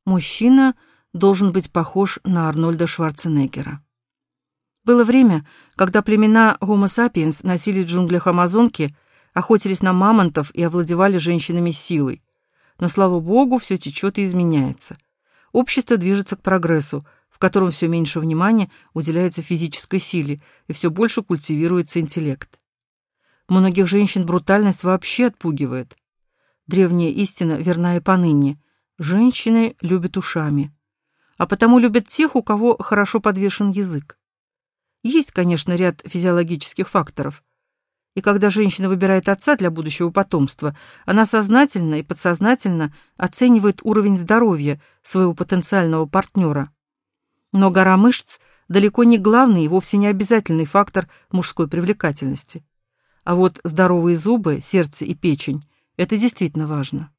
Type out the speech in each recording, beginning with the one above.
Мужчина должен быть похож на Арнольда Шварценеггера. Было время, когда племена Homo sapiens носили в джунглях Амазонки, охотились на мамонтов и овладевали женщинами силой. Но, слава богу, все течет и изменяется. Общество движется к прогрессу, в котором все меньше внимания уделяется физической силе и все больше культивируется интеллект. Многих женщин брутальность вообще отпугивает. Древняя истина верна и поныне. Женщины любят ушами, а потому любят тех, у кого хорошо подвешен язык. Есть, конечно, ряд физиологических факторов. И когда женщина выбирает отца для будущего потомства, она сознательно и подсознательно оценивает уровень здоровья своего потенциального партнера. Но гора мышц далеко не главный и вовсе не обязательный фактор мужской привлекательности. А вот здоровые зубы, сердце и печень – это действительно важно.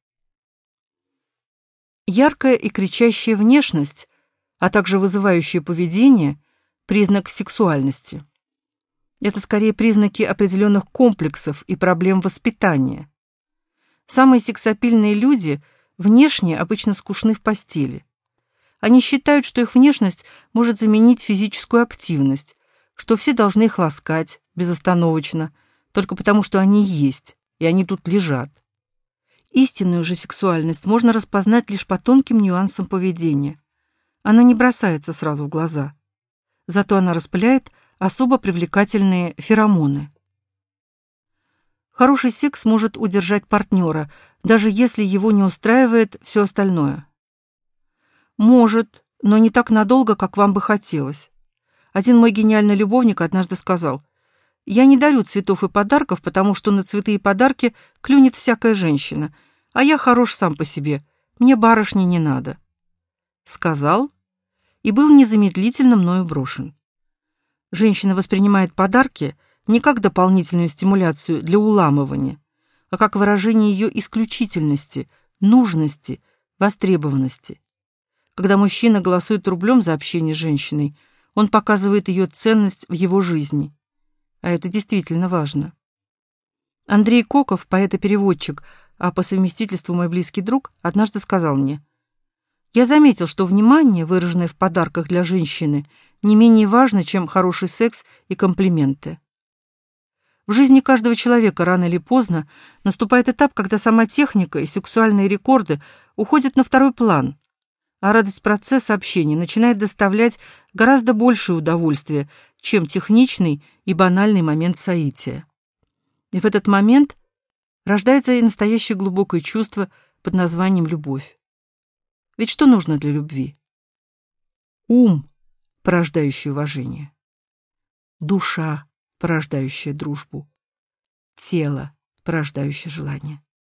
Яркая и кричащая внешность, а также вызывающее поведение – признак сексуальности. Это скорее признаки определенных комплексов и проблем воспитания. Самые сексапильные люди внешне обычно скучны в постели. Они считают, что их внешность может заменить физическую активность, что все должны их ласкать безостановочно, только потому, что они есть, и они тут лежат. Истинную же сексуальность можно распознать лишь по тонким нюансам поведения. Она не бросается сразу в глаза. Зато она распыляет особо привлекательные феромоны. Хороший секс может удержать партнера, даже если его не устраивает все остальное. Может, но не так надолго, как вам бы хотелось. Один мой гениальный любовник однажды сказал: «Я не дарю цветов и подарков, потому что на цветы и подарки клюнет всякая женщина, а я хорош сам по себе, мне барышни не надо». Сказал и был незамедлительно мною брошен. Женщина воспринимает подарки не как дополнительную стимуляцию для уламывания, а как выражение ее исключительности, нужности, востребованности. Когда мужчина голосует рублем за общение с женщиной, он показывает ее ценность в его жизни. А это действительно важно. Андрей Коков, поэт и переводчик, а по совместительству мой близкий друг, однажды сказал мне: «Я заметил, что внимание, выраженное в подарках для женщины, не менее важно, чем хороший секс и комплименты». В жизни каждого человека рано или поздно наступает этап, когда сама техника и сексуальные рекорды уходят на второй план, а радость процесса общения начинает доставлять гораздо большее удовольствие, чем техничный и банальный момент соития. И в этот момент рождается и настоящее глубокое чувство под названием любовь. Ведь что нужно для любви? Ум, порождающий уважение. Душа, порождающая дружбу. Тело, порождающее желание.